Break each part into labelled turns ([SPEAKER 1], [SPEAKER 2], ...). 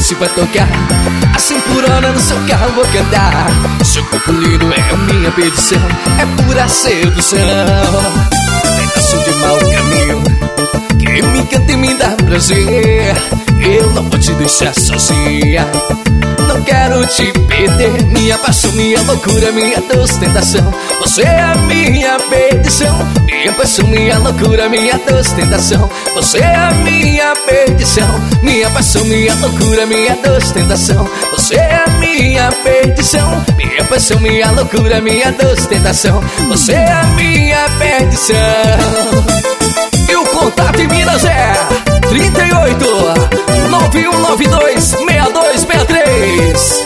[SPEAKER 1] desce pra tocar. Assim por hora no seu carro vou cantar. Seu corpo lindo é a minha perdição, é pura sedução. Pedaço de mau caminho que me encanta e me dá prazer. Eu não vou te deixar sozinha, não quero te perder. Minha paixão, minha loucura, minha doce tentação. Você é a minha perdição. Minha paixão, minha loucura, minha doce tentação. Você é a minha perdição. Minha paixão, minha loucura, minha doce tentação. Você é a minha perdição. Minha paixão, minha loucura, minha doce tentação. Você é a minha perdição. E o contato em Minas é 38 9192 6263.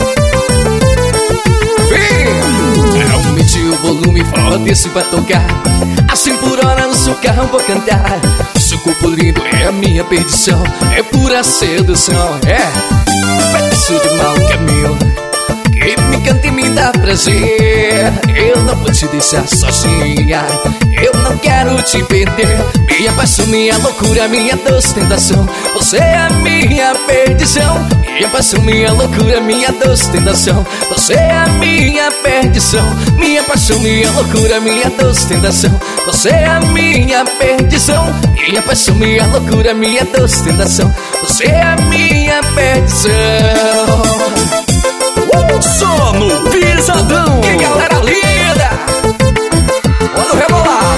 [SPEAKER 1] Vem! Aumente o volume forte pra tocar. Assim por hora no seu carro vou cantar. Seu corpo lindo é a minha perdição, é pura sedução. É, pedaço de mau caminho que me encanta e me dá prazer. Eu não vou te deixar sozinha, eu não quero te perder. Minha paixão, minha loucura, minha doce tentação. Você é a minha perdição. Minha paixão, minha loucura, minha doce tentação. Você é a minha perdição. Minha paixão, minha loucura, minha doce tentação. Você é a minha perdição. Minha paixão, minha loucura, minha doce tentação. Você é a minha perdição.
[SPEAKER 2] Sono Pisadão.
[SPEAKER 1] Que galera linda! Olha o rebolado.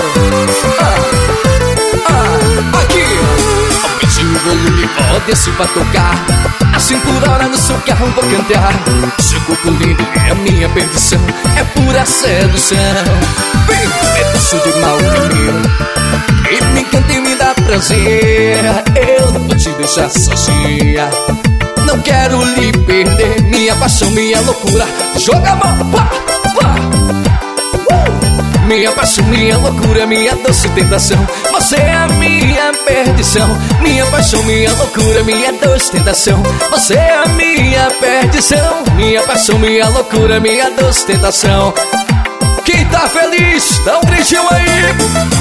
[SPEAKER 1] Aqui. Aumente o volume, desce pra tocar. Assim por hora no seu carro vou cantar. Seu corpo lindo é a minha perdição, é pura sedução. Vem, pedaço de mau caminho que me encanta e me dá prazer. Eu não vou te deixar sozinha, não quero lhe perder. Minha paixão, minha loucura, joga a mão, pá, pá. Minha paixão, minha loucura, minha doce tentação. Você é a minha perdição. Minha paixão, minha loucura, minha doce tentação. Você é a minha perdição. Minha paixão, minha loucura, minha doce tentação. Quem tá feliz, dá um gritinho aí.